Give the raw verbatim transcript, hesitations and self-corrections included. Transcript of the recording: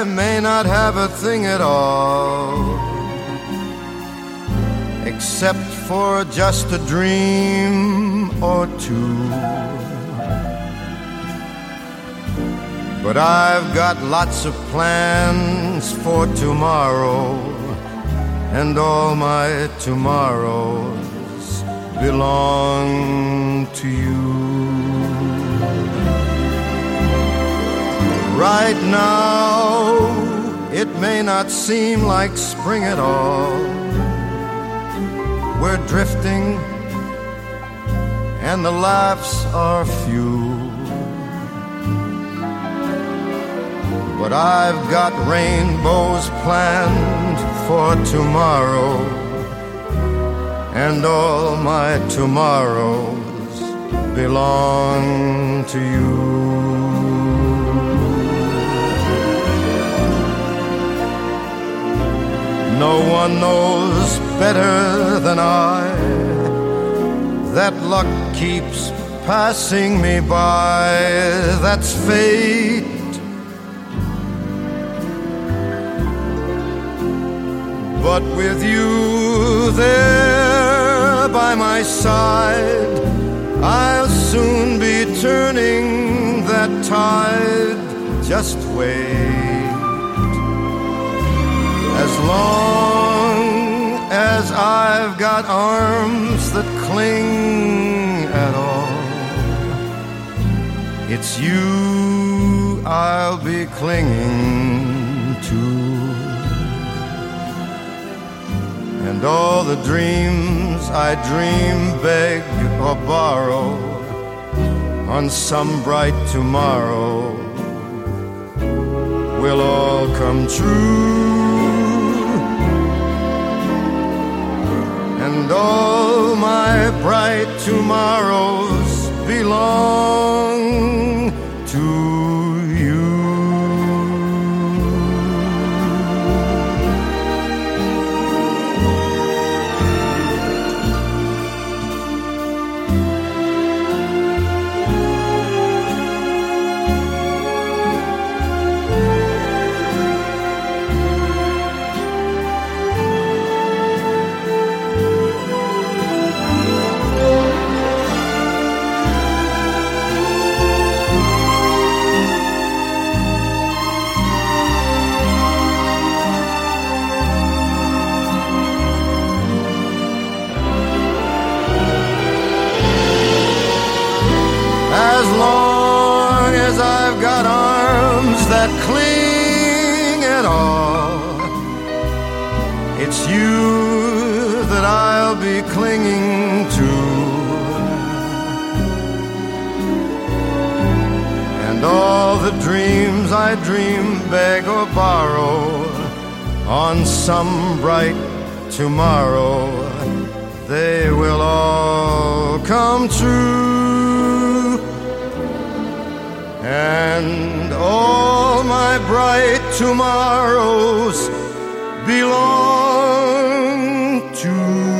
may not have a thing at all, except for just a dream or two. But I've got lots of plans for tomorrow, and all my tomorrows belong to you. Right now, it may not seem like spring at all. We're drifting, and the laughs are few. But I've got rainbows planned for tomorrow, and all my tomorrows belong to you. No one knows better than I that luck keeps passing me by. That's fate. But with you there by my side, I'll soon be turning that tide. Just wait. As long as I've got arms that cling at all, it's you I'll be clinging to. And all the dreams I dream, beg or borrow on some bright tomorrow will all come true. And all my bright tomorrows belong to you. As long as I've got arms that cling at all, it's you that I'll be clinging to. And all the dreams I dream, beg or borrow on some bright tomorrow, they will all come true. And all my bright tomorrows belong to